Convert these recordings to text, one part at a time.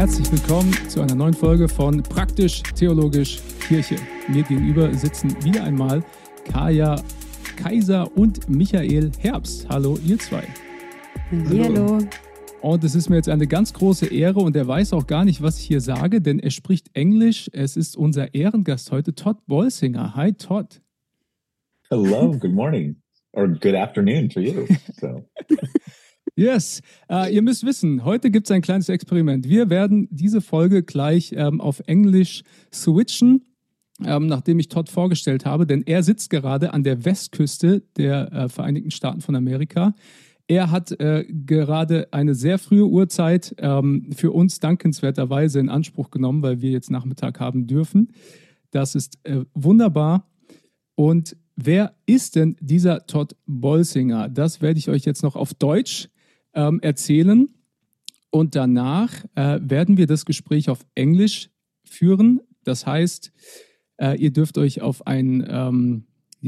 Herzlich willkommen zu einer neuen Folge von Praktisch Theologisch Kirche. Mir gegenüber sitzen wieder einmal Kaya Kaiser und Michael Herbst. Hallo, ihr zwei. Hallo. Und es ist mir jetzt eine ganz große Ehre und er weiß auch gar nicht, was ich hier sage, denn er spricht Englisch. Es ist unser Ehrengast heute, Todd Bolsinger. Hi, Todd. Hello, good morning. Or good afternoon for you. So. Yes, ihr müsst wissen, heute gibt es ein kleines Experiment. Wir werden diese Folge gleich auf Englisch switchen, nachdem ich Todd vorgestellt habe, denn er sitzt gerade an der Westküste der Vereinigten Staaten von Amerika. Er hat gerade eine sehr frühe Uhrzeit für uns dankenswerterweise in Anspruch genommen, weil wir jetzt Nachmittag haben dürfen. Das ist wunderbar. Und wer ist denn dieser Todd Bolsinger? Das werde ich euch jetzt noch auf Deutsch erzählen. Und danach werden wir das Gespräch auf Englisch führen. Das heißt, ihr dürft euch auf einen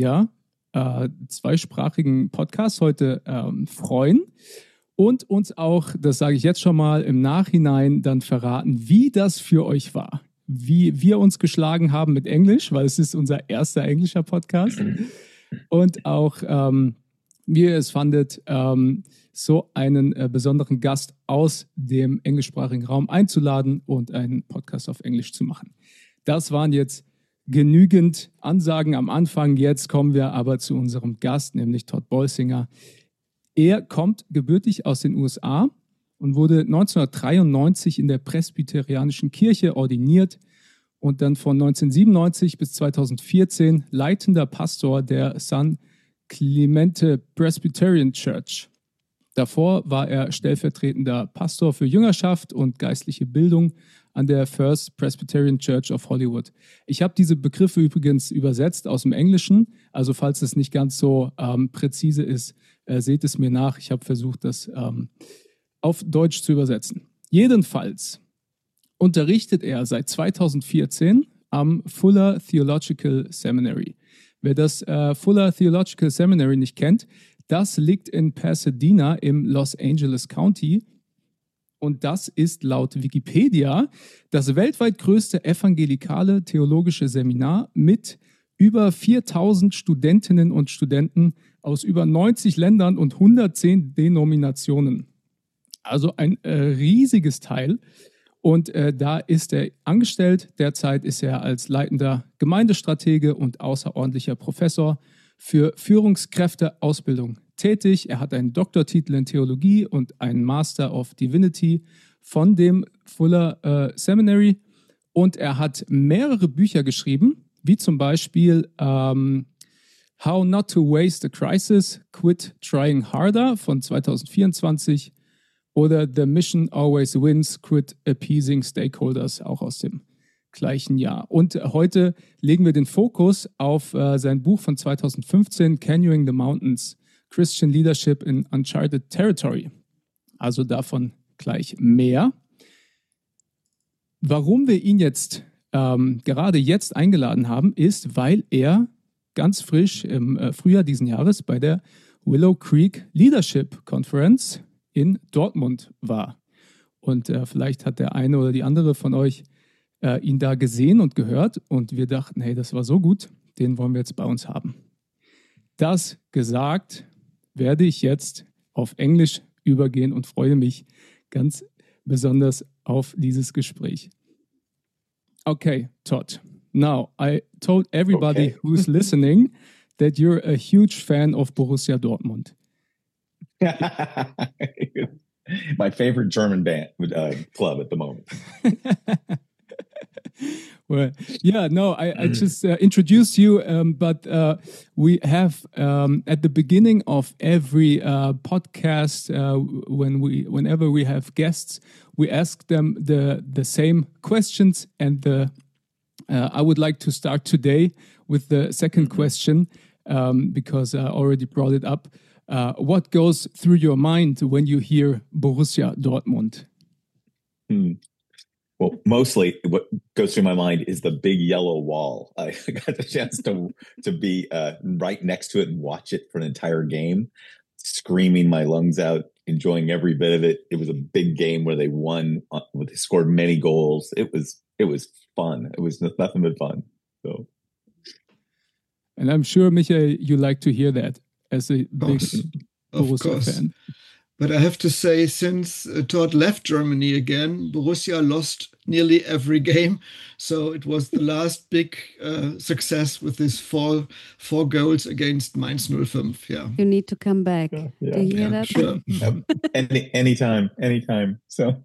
zweisprachigen Podcast heute freuen und uns auch, das sage ich jetzt schon mal, im Nachhinein dann verraten, wie das für euch war. Wie wir uns geschlagen haben mit Englisch, weil es ist unser erster englischer Podcast. Und auch, wie ihr es fandet, so einen besonderen Gast aus dem englischsprachigen Raum einzuladen und einen Podcast auf Englisch zu machen. Das waren jetzt genügend Ansagen am Anfang. Jetzt kommen wir aber zu unserem Gast, nämlich Todd Bolsinger. Er kommt gebürtig aus den USA und wurde 1993 in der Presbyterianischen Kirche ordiniert und dann von 1997 bis 2014 leitender Pastor der San Clemente Presbyterian Church. Davor war er stellvertretender Pastor für Jüngerschaft und geistliche Bildung an der First Presbyterian Church of Hollywood. Ich habe diese Begriffe übrigens übersetzt aus dem Englischen, also falls es nicht ganz so präzise ist, seht es mir nach. Ich habe versucht, das auf Deutsch zu übersetzen. Jedenfalls unterrichtet er seit 2014 am Fuller Theological Seminary. Wer das Fuller Theological Seminary nicht kennt, das liegt in Pasadena im Los Angeles County. Und das ist laut Wikipedia das weltweit größte evangelikale theologische Seminar mit über 4000 Studentinnen und Studenten aus über 90 Ländern und 110 Denominationen. Also ein riesiges Teil. Und da ist er angestellt. Derzeit ist er als leitender Gemeindestratege und außerordentlicher Professor für Führungskräfteausbildung tätig. Er hat einen Doktortitel in Theologie und einen Master of Divinity von dem Fuller Seminary. Und er hat mehrere Bücher geschrieben, wie zum Beispiel How Not to Waste a Crisis, Quit Trying Harder von 2024 oder The Mission Always Wins, Quit Appeasing Stakeholders, auch aus dem gleichen Jahr. Und heute legen wir den Fokus auf sein Buch von 2015, Canyoning the Mountains, Christian Leadership in Uncharted Territory. Also davon gleich mehr. Warum wir ihn jetzt gerade jetzt eingeladen haben, ist, weil er ganz frisch im Frühjahr diesen Jahres bei der Willow Creek Leadership Conference in Dortmund war. Und vielleicht hat der eine oder die andere von euch ihn da gesehen und gehört und wir dachten, hey, das war so gut, den wollen wir jetzt bei uns haben. Das gesagt, werde ich jetzt auf Englisch übergehen und freue mich ganz besonders auf dieses Gespräch. Okay, Todd. Now, I told everybody who's listening that you're a huge fan of Borussia Dortmund. My favorite German band club at the moment. Well, yeah, no, I just introduced you, but we have at the beginning of every podcast, whenever we have guests, we ask them the same questions, and I would like to start today with the second question because I already brought it up. What goes through your mind when you hear Borussia Dortmund? Well, mostly what goes through my mind is the big yellow wall. I got the chance to be right next to it and watch it for an entire game, screaming my lungs out, enjoying every bit of it. It was a big game where they won but they scored many goals. It was fun. It was nothing but fun. So, and I'm sure, Michael, you like to hear that as a big of Borussia course. fan. But I have to say, since Todd left Germany again, Borussia lost nearly every game. So it was the last big success with this four goals against Mainz 05. Yeah. You need to come back. Yeah, Do you hear that? Sure. anytime. So,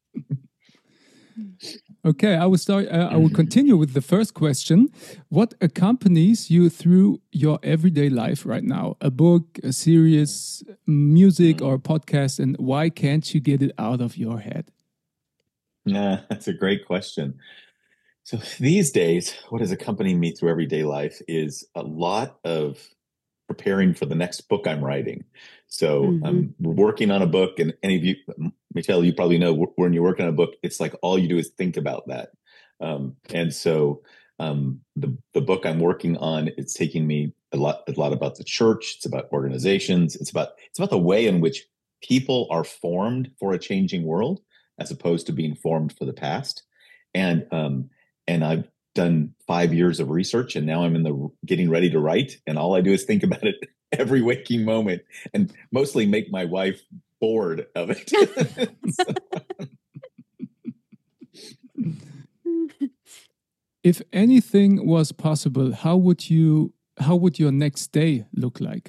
Okay, I will start. I will continue with the first question. What accompanies you through your everyday life right now? A book, a series, music, or a podcast, and why can't you get it out of your head? yeah, that's a great question. So these days, what has accompanied me through everyday life is a lot of preparing for the next book I'm writing. So I'm working on a book, and any of you, Michelle, you probably know when you're working on a book, it's like all you do is think about that. And so the book I'm working on, it's taking me a lot about the church. It's about organizations. It's about the way in which people are formed for a changing world, as opposed to being formed for the past. And I've done 5 years of research, and now I'm getting ready to write, and all I do is think about it every waking moment, and mostly make my wife bored of it. If anything was possible, how would your next day look like?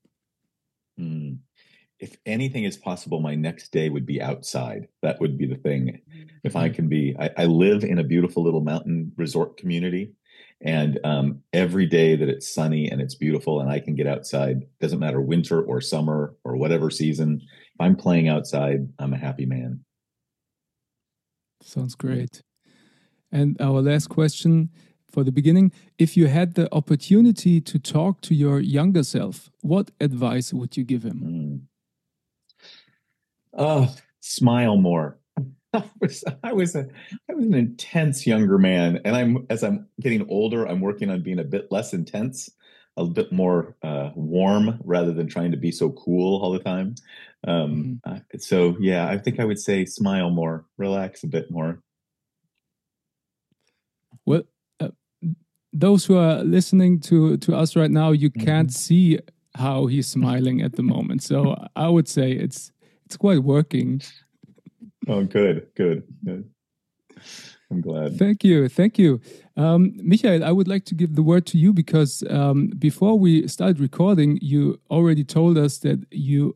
If anything is possible, my next day would be outside. That would be the thing. If I can be, I live in a beautiful little mountain resort community, and every day that it's sunny and it's beautiful and I can get outside, doesn't matter winter or summer or whatever season, if I'm playing outside, I'm a happy man. Sounds great. And our last question for the beginning, if you had the opportunity to talk to your younger self, what advice would you give him? Oh, smile more. I was an intense younger man, and as I'm getting older, I'm working on being a bit less intense, a bit more warm, rather than trying to be so cool all the time. So yeah, I think I would say smile more, relax a bit more. Well, those who are listening to us right now, you can't see how he's smiling at the moment. So I would say it's quite working. Oh, good. I'm glad. Thank you. Michael, I would like to give the word to you because before we started recording, you already told us that you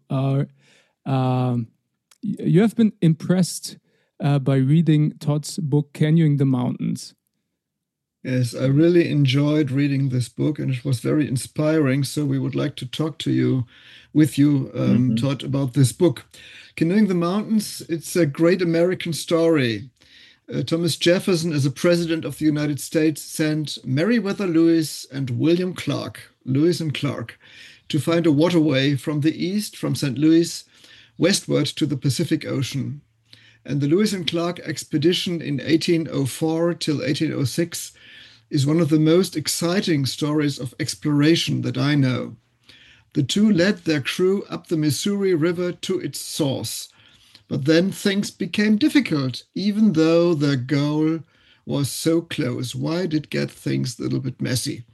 have been impressed by reading Todd's book, Canyoning the Mountains. Yes, I really enjoyed reading this book, and it was very inspiring. So we would like to talk with you, Todd, about this book. Canoeing the Mountains, it's a great American story. Thomas Jefferson, as a president of the United States, sent Meriwether Lewis and William Clark, Lewis and Clark, to find a waterway from the east, from St. Louis, westward to the Pacific Ocean. And the Lewis and Clark expedition in 1804 till 1806 is one of the most exciting stories of exploration that I know. The two led their crew up the Missouri River to its source. But then things became difficult, even though their goal was so close. Why did it get things a little bit messy?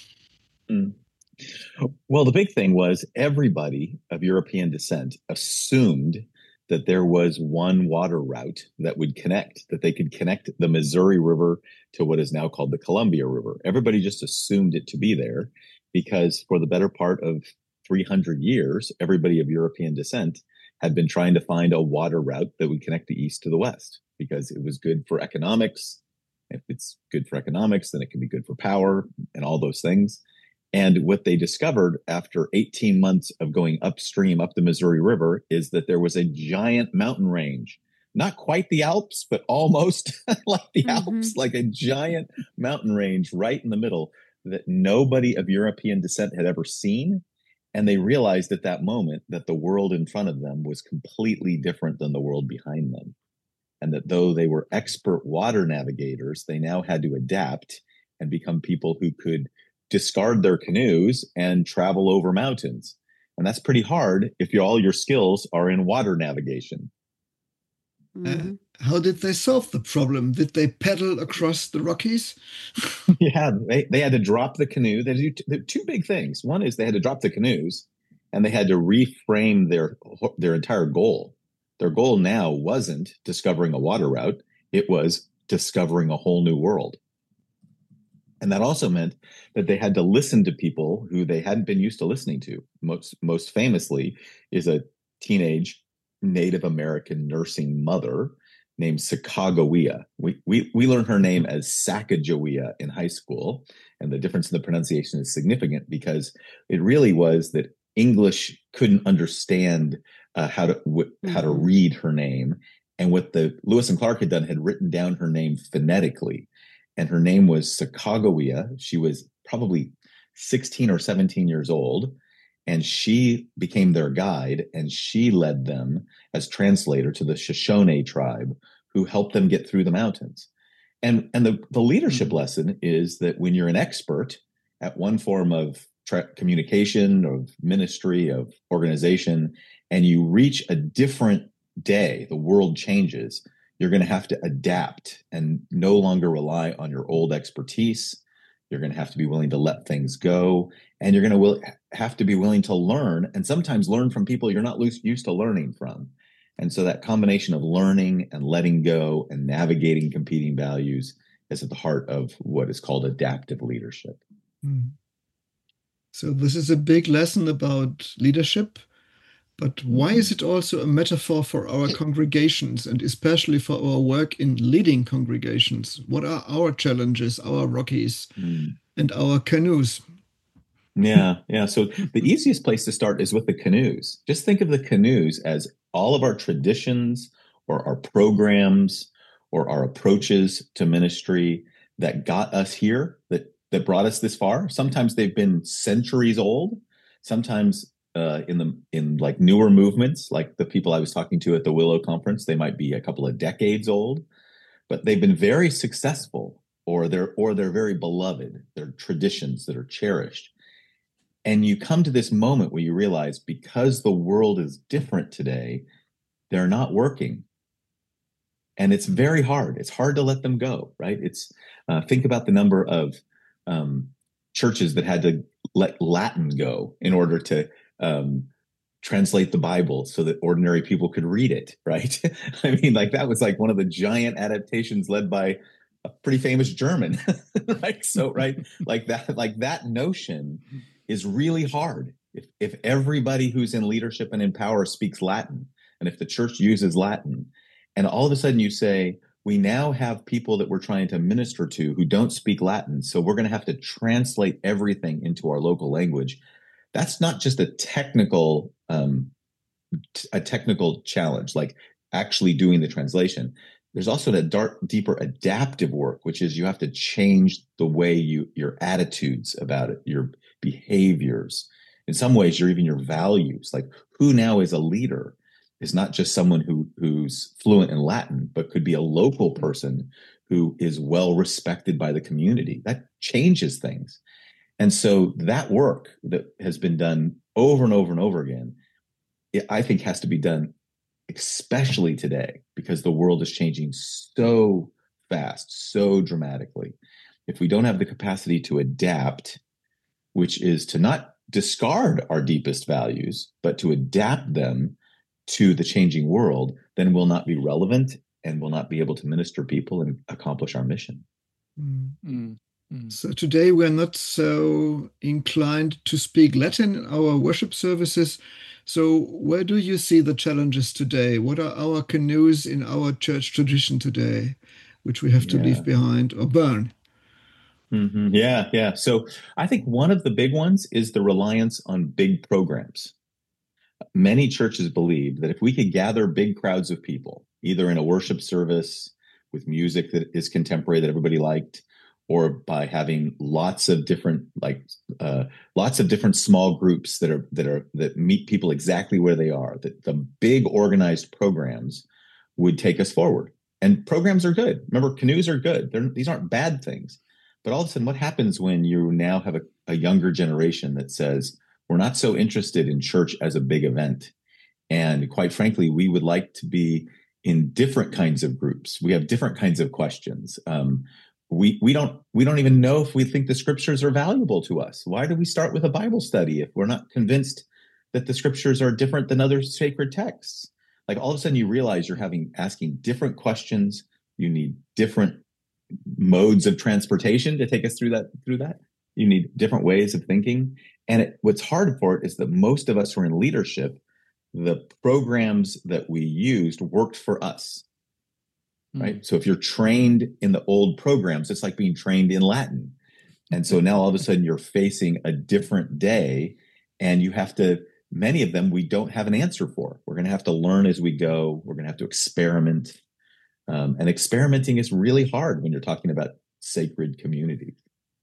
Well, the big thing was everybody of European descent assumed that there was one water route that they could connect the Missouri River to what is now called the Columbia River. Everybody just assumed it to be there because for the better part of 300 years, everybody of European descent had been trying to find a water route that would connect the east to the west because it was good for economics. If it's good for economics, then it can be good for power and all those things. And what they discovered after 18 months of going upstream up the Missouri River is that there was a giant mountain range, not quite the Alps, but almost like the Alps, like a giant mountain range right in the middle that nobody of European descent had ever seen. And they realized at that moment that the world in front of them was completely different than the world behind them. And that though they were expert water navigators, they now had to adapt and become people who could discard their canoes and travel over mountains. And that's pretty hard if all your skills are in water navigation. How did they solve the problem? Did they paddle across the Rockies? Yeah, they had to drop the canoe. They do two big things. One is they had to drop the canoes, and they had to reframe their entire goal. Their goal now wasn't discovering a water route; it was discovering a whole new world. And that also meant that they had to listen to people who they hadn't been used to listening to. Most famously is a teenage Native American nursing mother named Sacagawea. We learned her name as Sacagawea in high school, and the difference in the pronunciation is significant because it really was that English couldn't understand how to read her name, and what the Lewis and Clark had written down her name phonetically, and her name was Sacagawea. She was probably 16 or 17 years old, and she became their guide, and she led them as translator to the Shoshone tribe, who helped them get through the mountains. And the leadership lesson is that when you're an expert at one form of communication, of ministry, of organization, and you reach a different day, the world changes. You're going to have to adapt and no longer rely on your old expertise. You're going to have to be willing to let things go, and you're going to have to be willing to learn, and sometimes learn from people you're not used to learning from. And so that combination of learning and letting go and navigating competing values is at the heart of what is called adaptive leadership. So this is a big lesson about leadership, but why is it also a metaphor for our congregations, and especially for our work in leading congregations? What are our challenges, our Rockies, and our canoes? Yeah. So the easiest place to start is with the canoes. Just think of the canoes as all of our traditions or our programs or our approaches to ministry that got us here, that brought us this far. Sometimes they've been centuries old. Sometimes in like newer movements, like the people I was talking to at the Willow Conference, they might be a couple of decades old, but they've been very successful, or they're very beloved. They're traditions that are cherished. And you come to this moment where you realize, because the world is different today, they're not working. And it's very hard. It's hard to let them go, right? It's think about the number of churches that had to let Latin go in order to translate the Bible so that ordinary people could read it, right? I mean, like that was like one of the giant adaptations led by a pretty famous German, right? So, right, like that notion is really hard. If everybody who's in leadership and in power speaks Latin, and if the church uses Latin, and all of a sudden you say, we now have people that we're trying to minister to who don't speak Latin, so we're going to have to translate everything into our local language. That's not just a technical challenge, like actually doing the translation. There's also the deeper adaptive work, which is you have to change the way your attitudes about it, your behaviors. In some ways, even your values. Like, who now is a leader is not just someone who's fluent in Latin, but could be a local person who is well respected by the community. That changes things. And so that work that has been done over and over and over again, I think has to be done especially today, because the world is changing so fast, so dramatically. If we don't have the capacity to adapt, which is to not discard our deepest values, but to adapt them to the changing world, then we'll not be relevant and we'll not be able to minister people and accomplish our mission. So today we're not so inclined to speak Latin in our worship services. So where do you see the challenges today? What are our canoes in our church tradition today, which we have to leave behind or burn? Yeah. So I think one of the big ones is the reliance on big programs. Many churches believe that if we could gather big crowds of people, either in a worship service with music that is contemporary that everybody liked, or by having lots of different small groups that meet people exactly where they are, that the big organized programs would take us forward. And programs are good. Remember, canoes are good. These aren't bad things. But all of a sudden, what happens when you now have a younger generation that says, we're not so interested in church as a big event, and quite frankly, we would like to be in different kinds of groups. We have different kinds of questions. We don't even know if we think the scriptures are valuable to us. Why do we start with a Bible study if we're not convinced that the scriptures are different than other sacred texts? Like all of a sudden you realize you're asking different questions. You need different modes of transportation to take us through that. You need different ways of thinking. And what's hard for it is that most of us who are in leadership, the programs that we used worked for us, right? So if you're trained in the old programs, it's like being trained in Latin. And so now all of a sudden you're facing a different day, and you have to, many of them we don't have an answer for. We're going to have to learn as we go. We're going to have to experiment. And experimenting is really hard when you're talking about sacred community.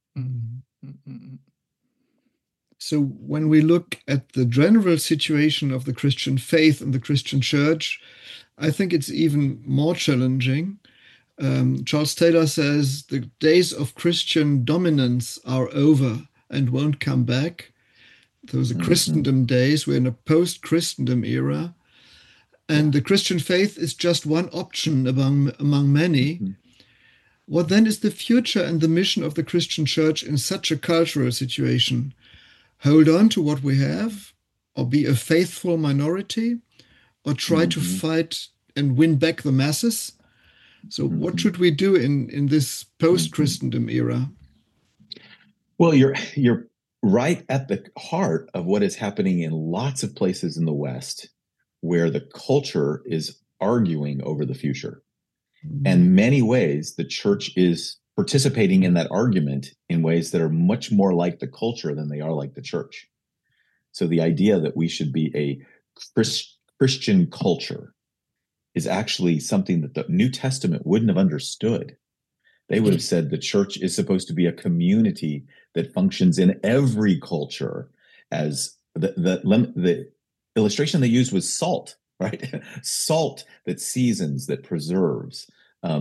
So when we look at the general situation of the Christian faith and the Christian church, I think it's even more challenging. Charles Taylor says the days of Christian dominance are over and won't come back. Those are Christendom days. We're in a post-Christendom era. And the Christian faith is just one option among many. What then is the future and the mission of the Christian church in such a cultural situation? Hold on to what we have, or be a faithful minority, or try to fight and win back the masses? So what should we do in this post-Christendom era? Well, you're right at the heart of what is happening in lots of places in the West, where the culture is arguing over the future. And in many ways, the church is participating in that argument in ways that are much more like the culture than they are like the church. So the idea that we should be a Christian culture is actually something that the New Testament wouldn't have understood. They would have said the church is supposed to be a community that functions in every culture. As the illustration they used was salt, right? Salt that seasons, that preserves,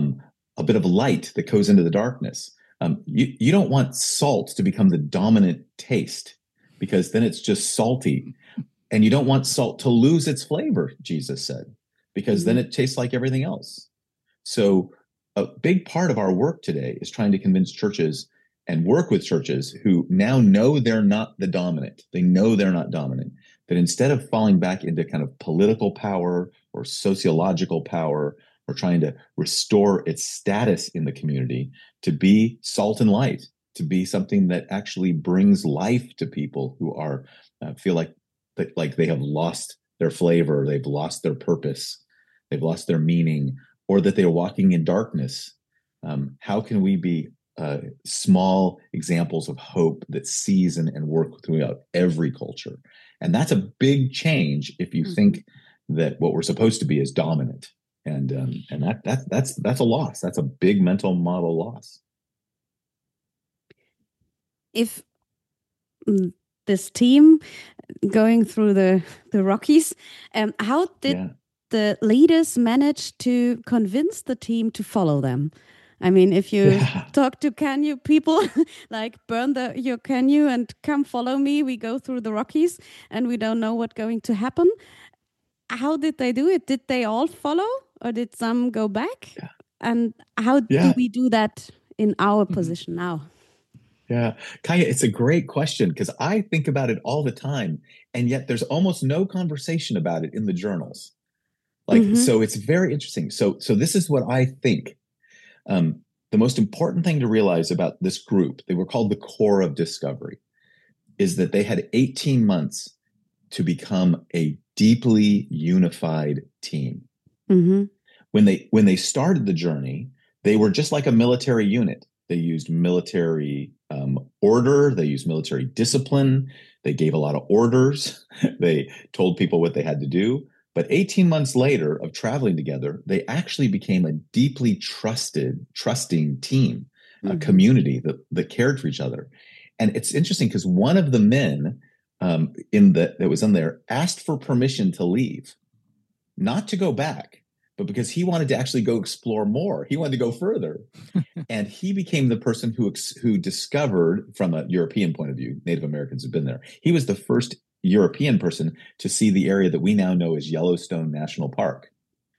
a bit of light that goes into the darkness. You don't want salt to become the dominant taste, because then it's just salty. And you don't want salt to lose its flavor, Jesus said, because then it tastes like everything else. So a big part of our work today is trying to convince churches and work with churches who now know they're not the dominant. They know they're not dominant, that instead of falling back into kind of political power or sociological power, or trying to restore its status in the community, to be salt and light, to be something that actually brings life to people who are feel like they have lost their flavor, they've lost their purpose, they've lost their meaning, or that they're walking in darkness. How can we be small examples of hope that season and work throughout every culture? And that's a big change if you think that what we're supposed to be is dominant. And that's a loss. That's a big mental model loss. If this team going through the Rockies, how did the leaders manage to convince the team to follow them? I mean, if you talk to canoe people, like burn your canoe and come follow me, we go through the Rockies and we don't know what's going to happen. How did they do it? Did they all follow, or did some go back? Yeah. And how do we do that in our position now? Yeah, Kaya, it's a great question, because I think about it all the time, and yet there's almost no conversation about it in the journals. So it's very interesting. So this is what I think. The most important thing to realize about this group, they were called the Core of Discovery, is that they had 18 months to become a deeply unified team. When they started the journey, they were just like a military unit. They used military order. They used military discipline. They gave a lot of orders. They told people what they had to do. But 18 months later of traveling together, they actually became a deeply trusting team, a community that cared for each other. And it's interesting because one of the men that was in there asked for permission to leave, not to go back, but because he wanted to actually go explore more. He wanted to go further. And he became the person who discovered, from a European point of view, Native Americans have been there. He was the first European person to see the area that we now know as Yellowstone National Park.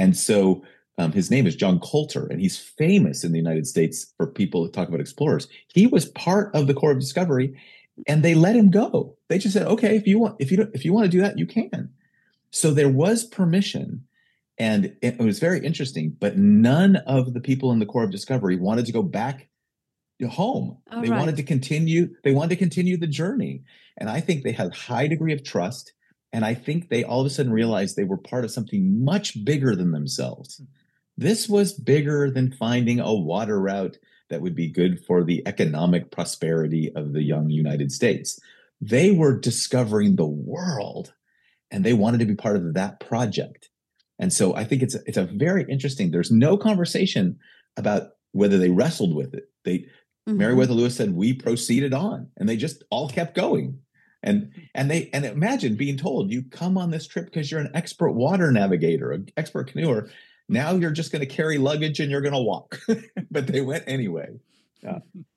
And so his name is John Coulter, and he's famous in the United States for people who talk about explorers. He was part of the Corps of Discovery, and they let him go. They just said, okay, if you want to do that, you can. So there was permission, and it was very interesting, but none of the people in the Corps of Discovery wanted to go back home. They wanted to continue the journey. And I think they had a high degree of trust. And I think they all of a sudden realized they were part of something much bigger than themselves. This was bigger than finding a water route that would be good for the economic prosperity of the young United States. They were discovering the world, and they wanted to be part of that project. And so I think it's a very interesting, there's no conversation about whether they wrestled with it. Meriwether Lewis said, we proceeded on, and they just all kept going. And imagine being told, you come on this trip because you're an expert water navigator, an expert canoeer. Now you're just going to carry luggage and you're going to walk. But they went anyway. Yeah.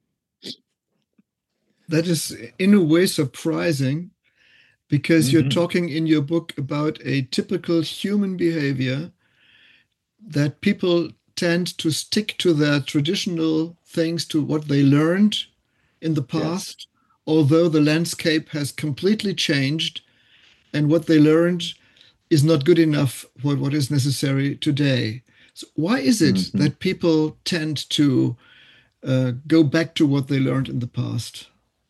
That is in a way surprising, because you're talking in your book about a typical human behavior, that people tend to stick to their traditional things, to what they learned in the past, although the landscape has completely changed and what they learned is not good enough for what is necessary today. So why is it that people tend to go back to what they learned in the past?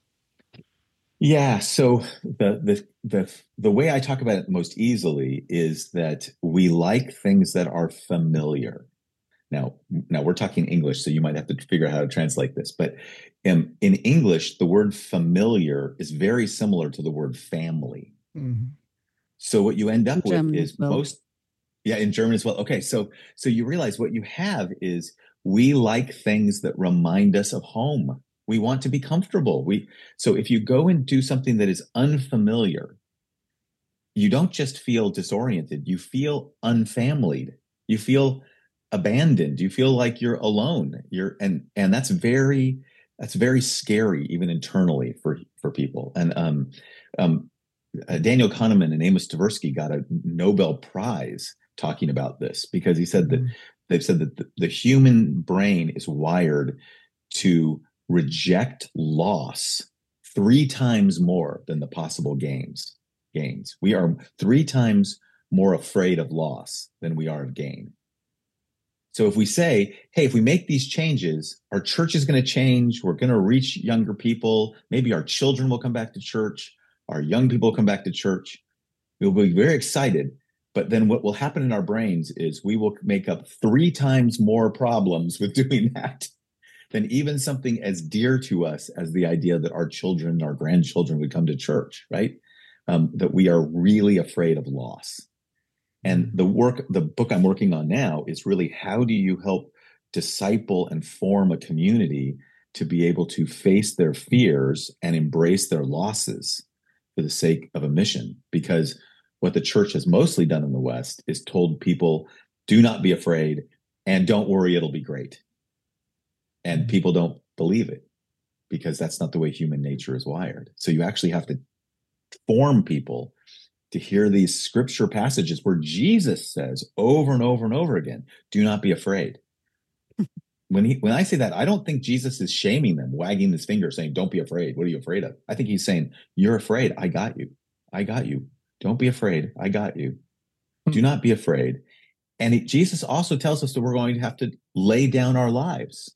Yeah, so the way I talk about it most easily is that we like things that are familiar. Now we're talking English, so you might have to figure out how to translate this. But in English, the word familiar is very similar to the word family. So what you end up with is in German as well. Okay, so you realize what you have is we like things that remind us of home. We want to be comfortable. So if you go and do something that is unfamiliar, you don't just feel disoriented, you feel unfamilied. You feel abandoned. You feel like you're alone. And that's very scary, even internally for people. And Daniel Kahneman and Amos Tversky got a Nobel Prize talking about this, because he said that they've said that the human brain is wired to reject loss 3 times more than the possible gains. We are 3 times more afraid of loss than we are of gain. So if we say, hey, if we make these changes, our church is going to change, we're going to reach younger people, maybe our children will come back to church, our young people will come back to church, we'll be very excited. But then what will happen in our brains is we will make up 3 times more problems with doing that than even something as dear to us as the idea that our children, our grandchildren would come to church, right? That we are really afraid of loss. And the book I'm working on now is really, how do you help disciple and form a community to be able to face their fears and embrace their losses for the sake of a mission? Because what the church has mostly done in the West is told people, do not be afraid and don't worry, it'll be great. And people don't believe it, because that's not the way human nature is wired. So you actually have to form people to hear these scripture passages where Jesus says over and over and over again, do not be afraid. When I say that, I don't think Jesus is shaming them, wagging his finger saying, don't be afraid. What are you afraid of? I think he's saying, you're afraid. I got you. I got you. Don't be afraid. I got you. Do not be afraid. And Jesus also tells us that we're going to have to lay down our lives.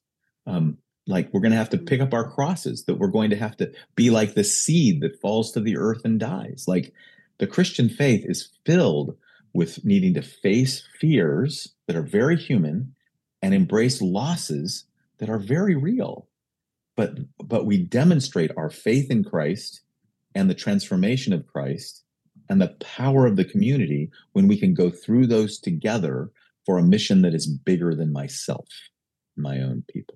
Like we're going to have to pick up our crosses, that we're going to have to be like the seed that falls to the earth and dies. Like the Christian faith is filled with needing to face fears that are very human and embrace losses that are very real. But we demonstrate our faith in Christ and the transformation of Christ and the power of the community when we can go through those together for a mission that is bigger than myself, my own people.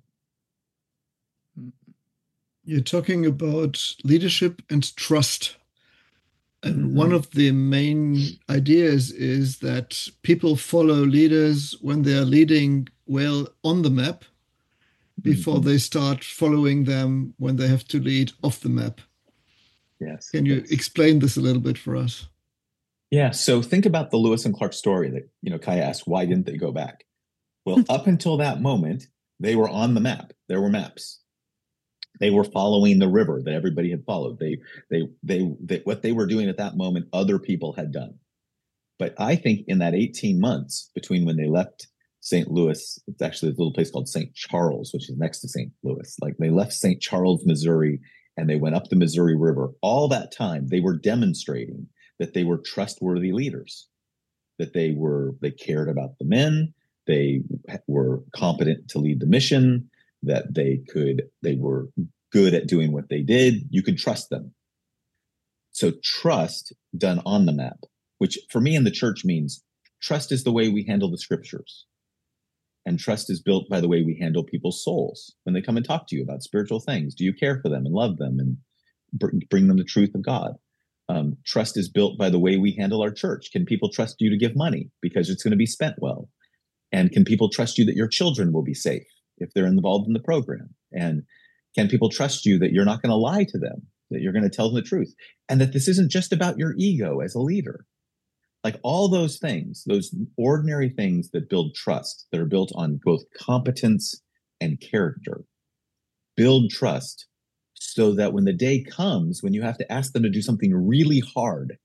You're talking about leadership and trust. And one of the main ideas is that people follow leaders when they're leading well on the map before they start following them when they have to lead off the map. Yes. Can you explain this a little bit for us? Yeah. So think about the Lewis and Clark story that, Kaya asked, why didn't they go back? Well, up until that moment, they were on the map. There were maps. They were following the river that everybody had followed. What they were doing at that moment, other people had done. But I think in that 18 months between when they left St. Louis, it's actually a little place called St. Charles, which is next to St. Louis. Like they left St. Charles, Missouri, and they went up the Missouri River. All that time, they were demonstrating that they were trustworthy leaders, that they cared about the men, they were competent to lead the mission, that they were good at doing what they did. You could trust them. So trust done on the map, which for me in the church means trust is the way we handle the scriptures. And trust is built by the way we handle people's souls when they come and talk to you about spiritual things. Do you care for them and love them and bring them the truth of God? Trust is built by the way we handle our church. Can people trust you to give money because it's going to be spent well? And can people trust you that your children will be safe if they're involved in the program? And can people trust you that you're not going to lie to them, that you're going to tell them the truth, and that this isn't just about your ego as a leader? Like all those things, those ordinary things that build trust, that are built on both competence and character, build trust so that when the day comes, when you have to ask them to do something really hard,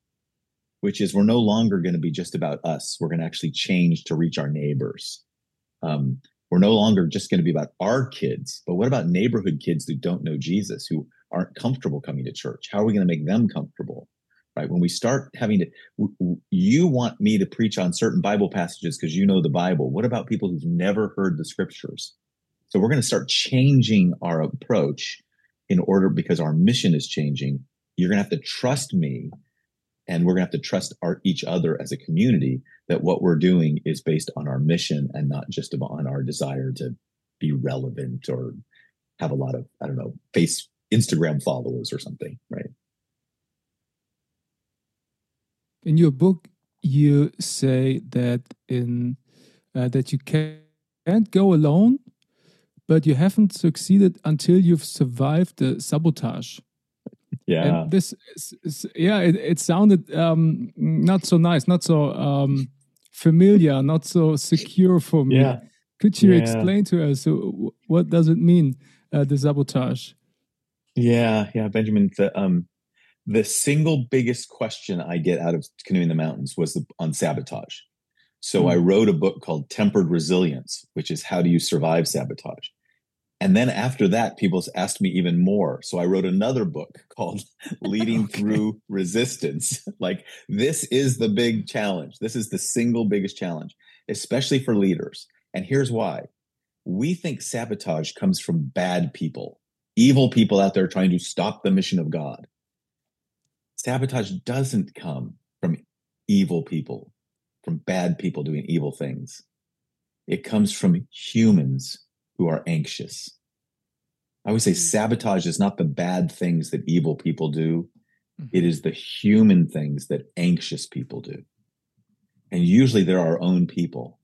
which is we're no longer going to be just about us. We're going to actually change to reach our neighbors. We're no longer just going to be about our kids, but what about neighborhood kids who don't know Jesus, who aren't comfortable coming to church? How are we going to make them comfortable? Right? When we start having to, you want me to preach on certain Bible passages because you know the Bible. What about people who've never heard the scriptures? So we're going to start changing our approach in order, because our mission is changing. You're going to have to trust me, and we're going to have to trust each other as a community, that what we're doing is based on our mission and not just on our desire to be relevant or have a lot of, Instagram followers or something, right? In your book, you say that that you can't go alone, but you haven't succeeded until you've survived the sabotage. Yeah. And this, it sounded not so nice, not so familiar, not so secure for me. Yeah. Could you explain to us what does it mean, the sabotage? Yeah, Benjamin. The single biggest question I get out of Canoeing the Mountains was on sabotage. So I wrote a book called Tempered Resilience, which is how do you survive sabotage? And then after that, people asked me even more. So I wrote another book called Leading Through Resistance. Like, this is the big challenge. This is the single biggest challenge, especially for leaders. And here's why. We think sabotage comes from bad people, evil people out there trying to stop the mission of God. Sabotage doesn't come from evil people, from bad people doing evil things. It comes from humans who are anxious. I always say sabotage is not the bad things that evil people do. It is the human things that anxious people do. And usually they're our own people.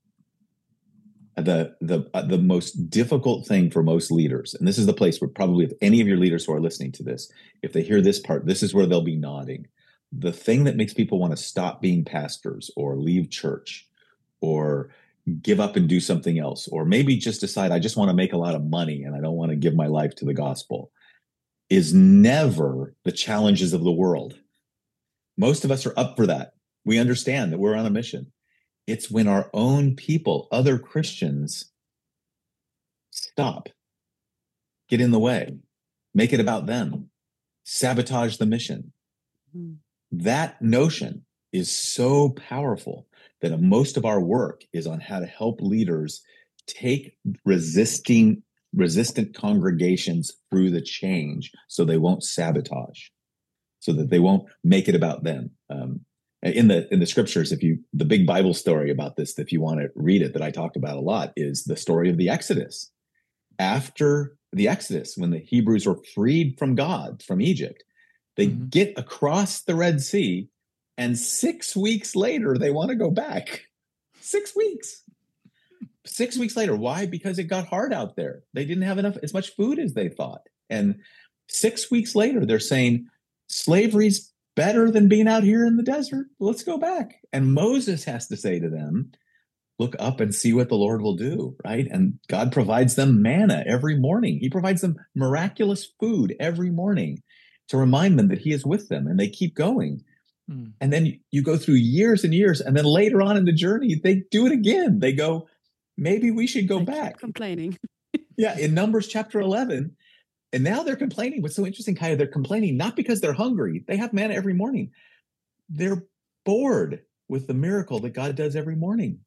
The most difficult thing for most leaders, and this is the place where probably if any of your leaders who are listening to this, if they hear this part, this is where they'll be nodding. The thing that makes people want to stop being pastors or leave church or give up and do something else, or maybe just decide I just want to make a lot of money and I don't want to give my life to the gospel, is never the challenges of the world. Most of us are up for that. We understand that we're on a mission. It's when our own people, other Christians, stop, get in the way, make it about them, sabotage the mission. That notion is so powerful that most of our work is on how to help leaders take resistant congregations through the change so they won't sabotage, so that they won't make it about them. In the scriptures, the big Bible story about this, if you want to read it, that I talk about a lot, is the story of the Exodus. After the Exodus, when the Hebrews were freed from God, from Egypt, they get across the Red Sea, and 6 weeks later, they want to go back. 6 weeks. 6 weeks later. Why? Because it got hard out there. They didn't have as much food as they thought. And 6 weeks later, they're saying, slavery's better than being out here in the desert. Let's go back. And Moses has to say to them, look up and see what the Lord will do, right? And God provides them manna every morning. He provides them miraculous food every morning to remind them that he is with them, and they keep going. And then you go through years and years, and then later on in the journey, they do it again. They go, maybe we should go back. Keep complaining. Yeah, in Numbers chapter 11. And now they're complaining. What's so interesting, Kaya, they're complaining not because they're hungry. They have manna every morning. They're bored with the miracle that God does every morning.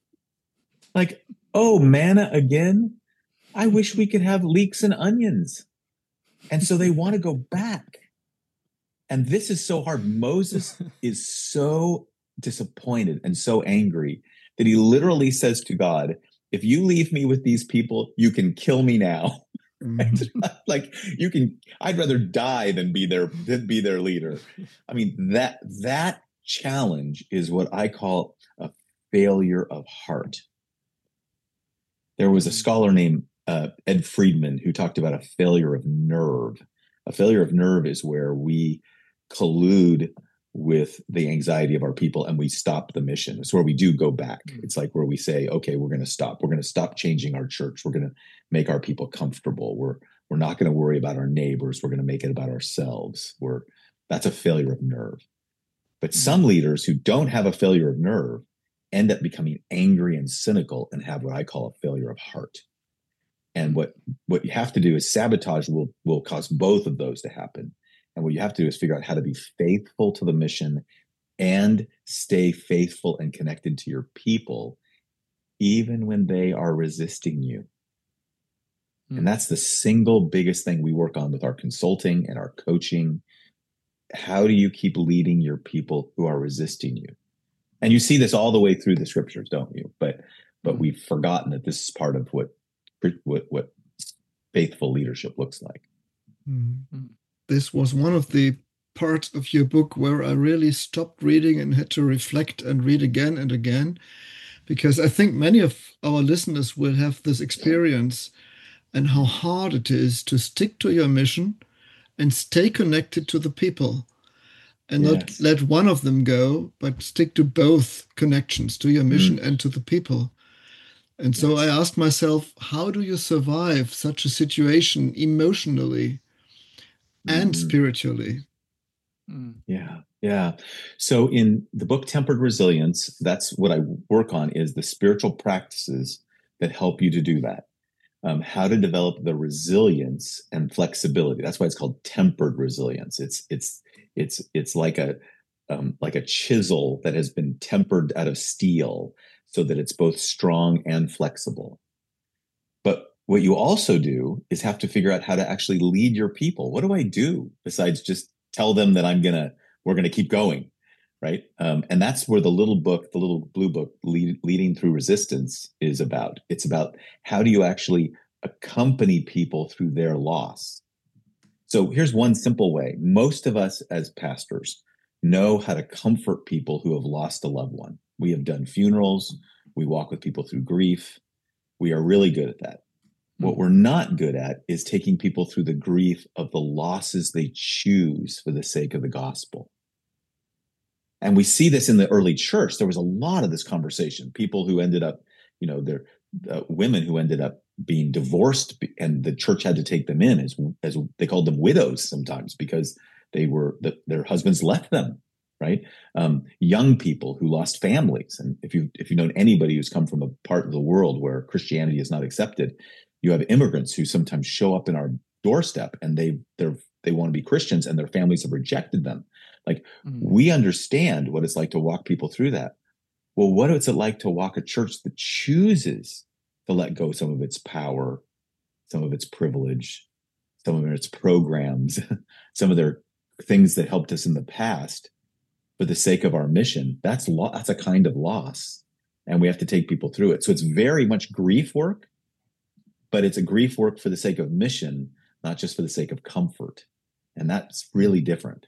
Like, oh, manna again? I wish we could have leeks and onions. And so they want to go back. And this is so hard. Moses is so disappointed and so angry that he literally says to God, if you leave me with these people, you can kill me now. Like, you can, I'd rather die than be their leader. I mean, that challenge is what I call a failure of heart. There was a scholar named Ed Friedman who talked about a failure of nerve. A failure of nerve is where we collude with the anxiety of our people and we stop the mission. It's where we do go back. It's like where we say, okay, we're going to stop. We're going to stop changing our church. We're going to make our people comfortable. We're not going to worry about our neighbors. We're going to make it about ourselves. That's a failure of nerve. But some leaders who don't have a failure of nerve end up becoming angry and cynical and have what I call a failure of heart. And what you have to do is sabotage will cause both of those to happen. And what you have to do is figure out how to be faithful to the mission and stay faithful and connected to your people, even when they are resisting you. And that's the single biggest thing we work on with our consulting and our coaching. How do you keep leading your people who are resisting you? And you see this all the way through the scriptures, don't you? But we've forgotten that this is part of what faithful leadership looks like. This was one of the parts of your book where I really stopped reading and had to reflect and read again and again, because I think many of our listeners will have this experience and how hard it is to stick to your mission and stay connected to the people and not let one of them go, but stick to both connections, to your mission and to the people. And so I asked myself, how do you survive such a situation emotionally and spiritually? Yeah. So in the book, Tempered Resilience, that's what I work on, is the spiritual practices that help you to do that. How to develop the resilience and flexibility. That's why it's called tempered resilience. It's like a chisel that has been tempered out of steel so that it's both strong and flexible. But what you also do is have to figure out how to actually lead your people. What do I do besides just tell them that we're going to keep going, right? And that's where the little blue book, Leading Through Resistance, is about. It's about how do you actually accompany people through their loss. So here's one simple way. Most of us as pastors know how to comfort people who have lost a loved one. We have done funerals. We walk with people through grief. We are really good at that. What we're not good at is taking people through the grief of the losses they choose for the sake of the gospel. And we see this in the early church. There was a lot of this conversation. People who ended up, they're women who ended up being divorced, and the church had to take them in as they called them widows sometimes because their husbands left them. Right? Young people who lost families. And if you've known anybody who's come from a part of the world where Christianity is not accepted, you have immigrants who sometimes show up in our doorstep and they want to be Christians and their families have rejected them. Like, we understand what it's like to walk people through that. Well, what is it like to walk a church that chooses to let go some of its power, some of its privilege, some of its programs, some of their things that helped us in the past for the sake of our mission? That's a kind of loss, and we have to take people through it. So it's very much grief work, but it's a grief work for the sake of mission, not just for the sake of comfort. And that's really different.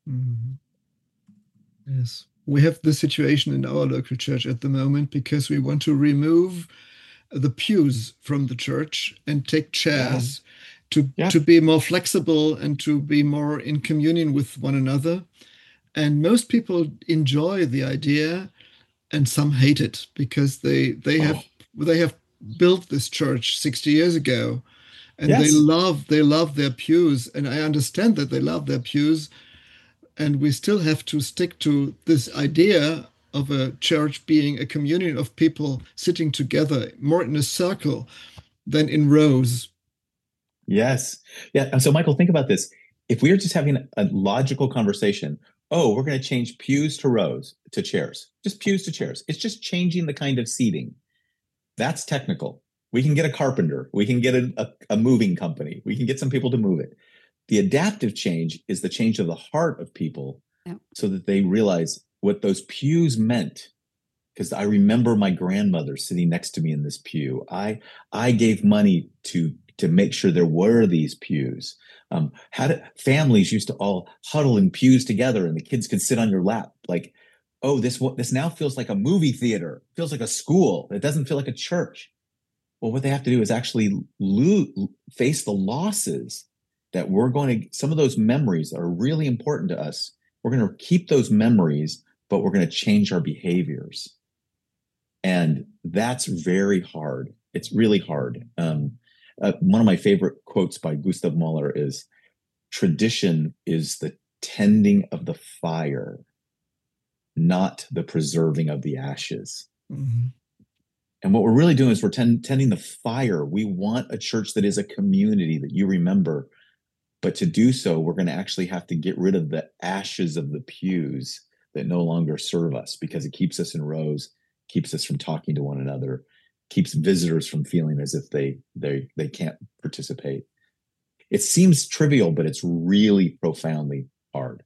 Yes. We have this situation in our local church at the moment because we want to remove the pews from the church and take chairs to be more flexible and to be more in communion with one another. And most people enjoy the idea, and some hate it because they have built this church 60 years ago, and yes. they love their pews, and I understand that they love their pews, and we still have to stick to this idea of a church being a communion of people sitting together more in a circle than in rows. Yes. Yeah. And so, Michael, think about this. If we are just having a logical conversation, oh, we're going to change pews to rows to chairs, just pews to chairs. It's just changing the kind of seating. That's technical. We can get a carpenter. We can get a moving company. We can get some people to move it. The adaptive change is the change of the heart of people so that they realize what those pews meant. Because I remember my grandmother sitting next to me in this pew. I gave money to make sure there were these pews. Families used to all huddle in pews together and the kids could sit on your lap. Like, oh, this now feels like a movie theater. It feels like a school. It doesn't feel like a church. Well, what they have to do is actually face the losses that some of those memories are really important to us. We're going to keep those memories, but we're going to change our behaviors. And that's very hard. It's really hard. One of my favorite quotes by Gustav Mahler is, tradition is the tending of the fire, not the preserving of the ashes. Mm-hmm. And what we're really doing is we're tending the fire. We want a church that is a community that you remember. But to do so, we're going to actually have to get rid of the ashes of the pews that no longer serve us, because it keeps us in rows, keeps us from talking to one another, keeps visitors from feeling as if they can't participate. It seems trivial, but it's really profoundly hard.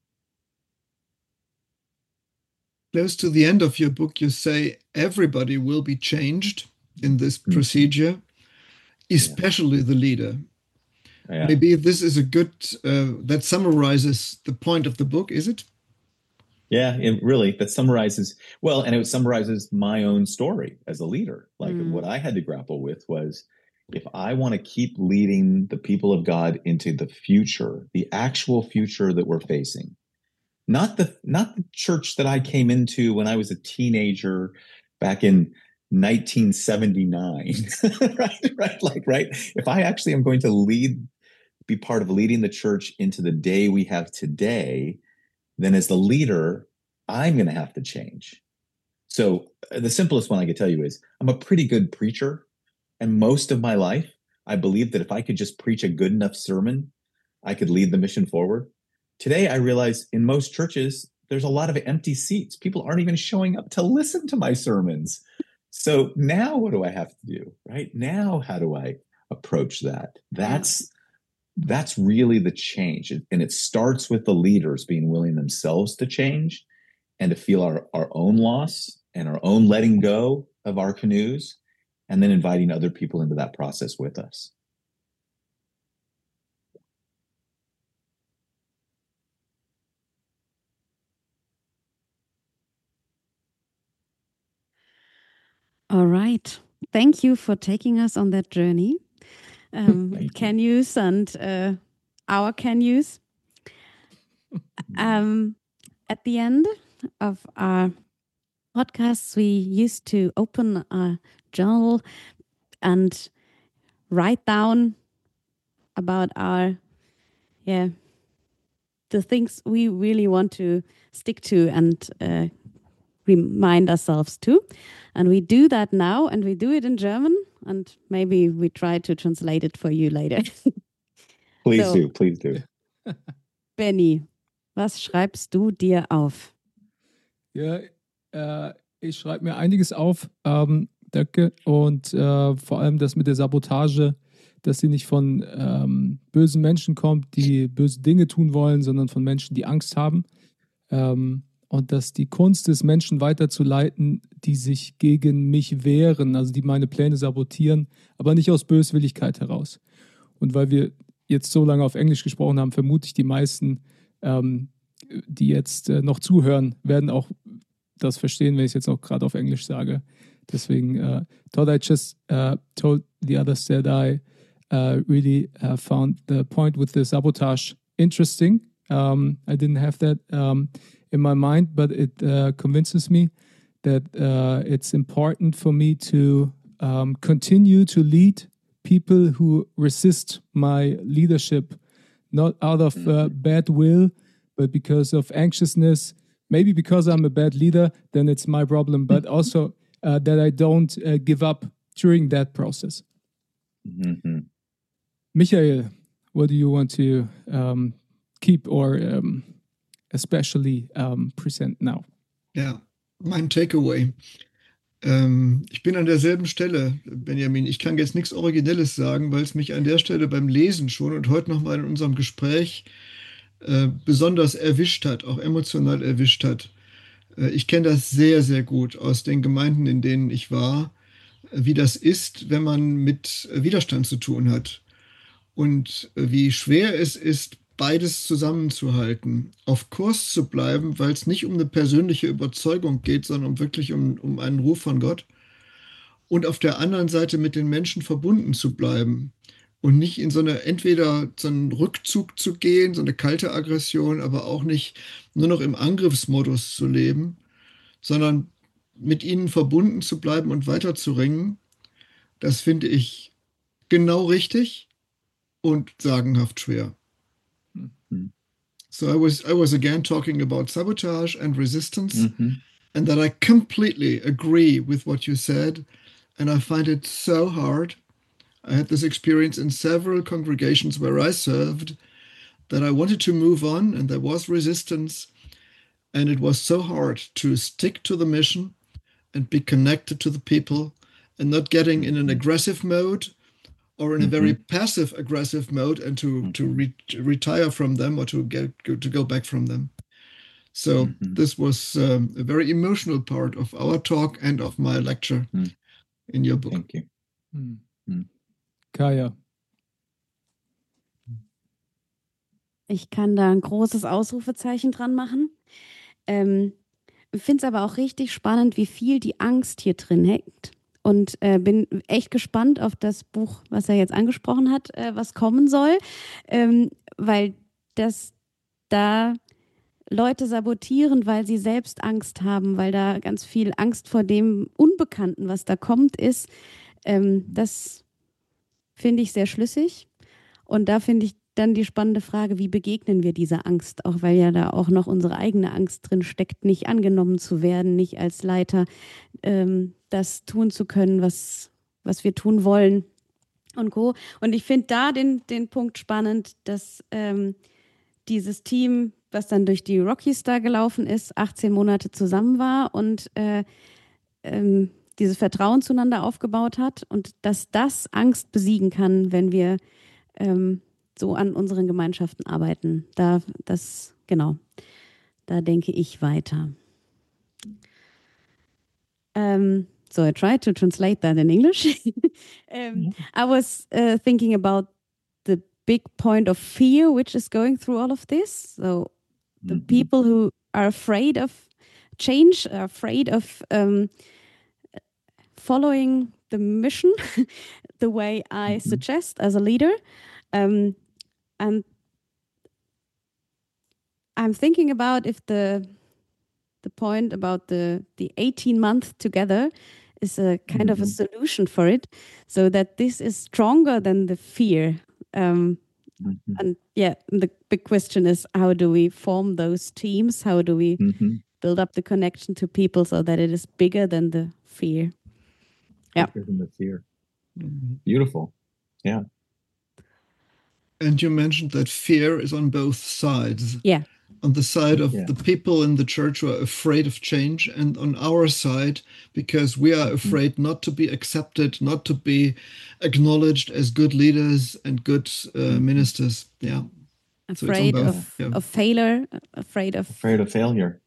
Close to the end of your book, you say everybody will be changed in this procedure, especially the leader. Yeah. Maybe this is a good, that summarizes the point of the book, is it? Yeah, that summarizes, and it summarizes my own story as a leader. Like what I had to grapple with was, if I want to keep leading the people of God into the future, the actual future that we're facing, not the church that I came into when I was a teenager back in 1979, right? If I actually am going to be part of leading the church into the day we have today, then as the leader, I'm going to have to change. So the simplest one I could tell you is, I'm a pretty good preacher. And most of my life, I believed that if I could just preach a good enough sermon, I could lead the mission forward. Today, I realize in most churches, there's a lot of empty seats. People aren't even showing up to listen to my sermons. So now what do I have to do, right? Now, how do I approach that? That's really the change. And it starts with the leaders being willing themselves to change and to feel our own loss and our own letting go of our canoes, and then inviting other people into that process with us. All right. Thank you for taking us on that journey. Canoes and our canoes. At the end of our podcasts, we used to open a journal and write down about the things we really want to stick to and remind ourselves to. And we do that now, and we do it in German, and maybe we try to translate it for you later. Please do. Benny, was schreibst du dir auf? Ja, ich schreibe mir einiges auf, danke. Und vor allem das mit der Sabotage, dass sie nicht von bösen Menschen kommt, die böse Dinge tun wollen, sondern von Menschen, die Angst haben. Und dass die Kunst ist, Menschen weiterzuleiten, die sich gegen mich wehren, also die meine Pläne sabotieren, aber nicht aus Böswilligkeit heraus. Und weil wir jetzt so lange auf Englisch gesprochen haben, vermute ich, die meisten, die jetzt noch zuhören, werden auch das verstehen, wenn ich es jetzt auch gerade auf Englisch sage. Deswegen, thought I just told the others that I really found the point with the sabotage interesting, I didn't have that in my mind, but it convinces me that it's important for me to continue to lead people who resist my leadership, not out of bad will, but because of anxiousness. Maybe because I'm a bad leader, then it's my problem, but also that I don't give up during that process. Mm-hmm. Michael, what do you want to keep or especially present now? Ja, mein Takeaway. Ich bin an derselben Stelle, Benjamin. Ich kann jetzt nichts Originelles sagen, weil es mich an der Stelle beim Lesen schon und heute nochmal in unserem Gespräch besonders erwischt hat, auch emotional erwischt hat. Ich kenne das sehr, sehr gut aus den Gemeinden, in denen ich war, wie das ist, wenn man mit Widerstand zu tun hat. Und wie schwer es ist, beides zusammenzuhalten, auf Kurs zu bleiben, weil es nicht um eine persönliche Überzeugung geht, sondern wirklich um einen Ruf von Gott. Und auf der anderen Seite mit den Menschen verbunden zu bleiben und nicht in entweder so einen Rückzug zu gehen, so eine kalte Aggression, aber auch nicht nur noch im Angriffsmodus zu leben, sondern mit ihnen verbunden zu bleiben und weiterzuringen. Das finde ich genau richtig und sagenhaft schwer. So I was again talking about sabotage and resistance, and that I completely agree with what you said, and I find it so hard. I had this experience in several congregations where I served, that I wanted to move on, and there was resistance, and it was so hard to stick to the mission and be connected to the people and not getting in an aggressive mode or in a very passive aggressive mode, and to retire from them or to go back from them. So this was a very emotional part of our talk and of my lecture in your book. Thank you. Kaya. Ich kann da ein großes Ausrufezeichen dran machen. Finde es aber auch richtig spannend, wie viel die Angst hier drin hängt. Und bin echt gespannt auf das Buch, was er jetzt angesprochen hat, was kommen soll, weil das da Leute sabotieren, weil sie selbst Angst haben, weil da ganz viel Angst vor dem Unbekannten, was da kommt, ist. Das finde ich sehr schlüssig. Und da finde ich dann die spannende Frage, wie begegnen wir dieser Angst? Auch weil ja da auch noch unsere eigene Angst drin steckt, nicht angenommen zu werden, nicht als Leiter das tun zu können, was wir tun wollen und Co. Und ich finde da den Punkt spannend, dass dieses Team, was dann durch die Rockies da gelaufen ist, 18 Monate zusammen war und dieses Vertrauen zueinander aufgebaut hat und dass das Angst besiegen kann, wenn wir so an unseren Gemeinschaften arbeiten. Da denke ich weiter. So I tried to translate that in English. I was thinking about the big point of fear which is going through all of this. So the people who are afraid of change, are afraid of following the mission the way I suggest as a leader. And I'm thinking about if the point about the 18-month together is a kind of a solution for it, so that this is stronger than the fear. And yeah, the big question is, how do we form those teams? How do we build up the connection to people so that it is bigger than the fear? Yeah. Bigger than the fear. Beautiful. Yeah. And you mentioned that fear is on both sides. Yeah. On the side of the people in the church who are afraid of change, and on our side, because we are afraid not to be accepted, not to be acknowledged as good leaders and good ministers. Yeah. Afraid of failure, afraid of failure.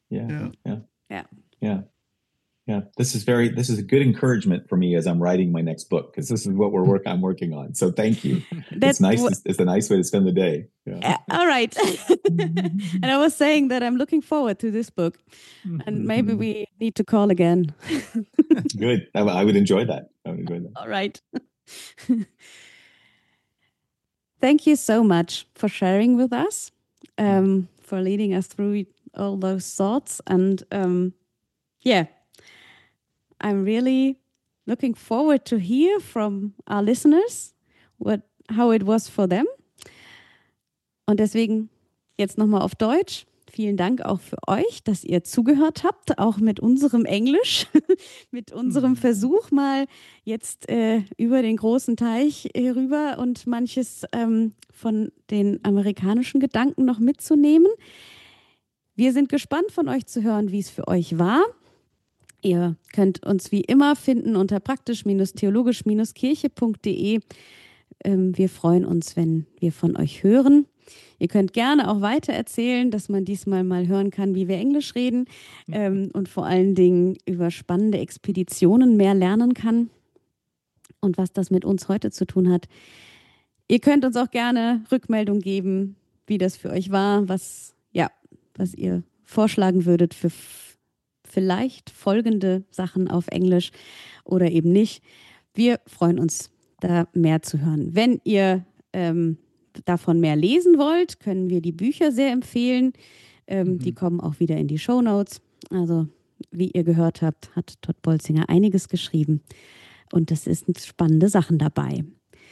Yeah. This is a good encouragement for me as I'm writing my next book, because this is what I'm working on. So thank you. It's nice. It's a nice way to spend the day. Yeah. All right. And I was saying that I'm looking forward to this book, and maybe we need to call again. Good. I would enjoy that. All right. Thank you so much for sharing with us. for leading us through all those thoughts. And yeah, I'm really looking forward to hear from our listeners how it was for them. Und deswegen jetzt nochmal auf Deutsch. Vielen Dank auch für euch, dass ihr zugehört habt, auch mit unserem Englisch, mit unserem Versuch mal jetzt über den großen Teich rüber und manches von den amerikanischen Gedanken noch mitzunehmen. Wir sind gespannt von euch zu hören, wie es für euch war. Ihr könnt uns wie immer finden unter praktisch-theologisch-kirche.de. Wir freuen uns, wenn wir von euch hören. Ihr könnt gerne auch weiter erzählen, dass man diesmal mal hören kann, wie wir Englisch reden und vor allen Dingen über spannende Expeditionen mehr lernen kann und was das mit uns heute zu tun hat. Ihr könnt uns auch gerne Rückmeldung geben, wie das für euch war, was ihr vorschlagen würdet für vielleicht folgende Sachen auf Englisch oder eben nicht. Wir freuen uns, da mehr zu hören. Wenn ihr davon mehr lesen wollt, können wir die Bücher sehr empfehlen. Die kommen auch wieder in die Shownotes. Also, wie ihr gehört habt, hat Todd Bolzinger einiges geschrieben. Und das sind spannende Sachen dabei.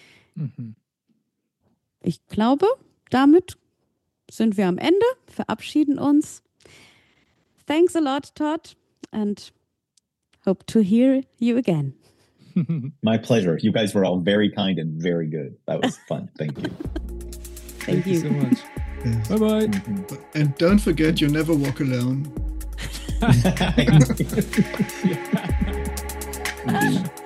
Ich glaube, damit sind wir am Ende, verabschieden uns. Thanks a lot, Todd, and hope to hear you again. My pleasure. You guys were all very kind and very good. That was fun. Thank you. Thank you so much. Yes. Bye-bye. And don't forget, you never walk alone. Indeed.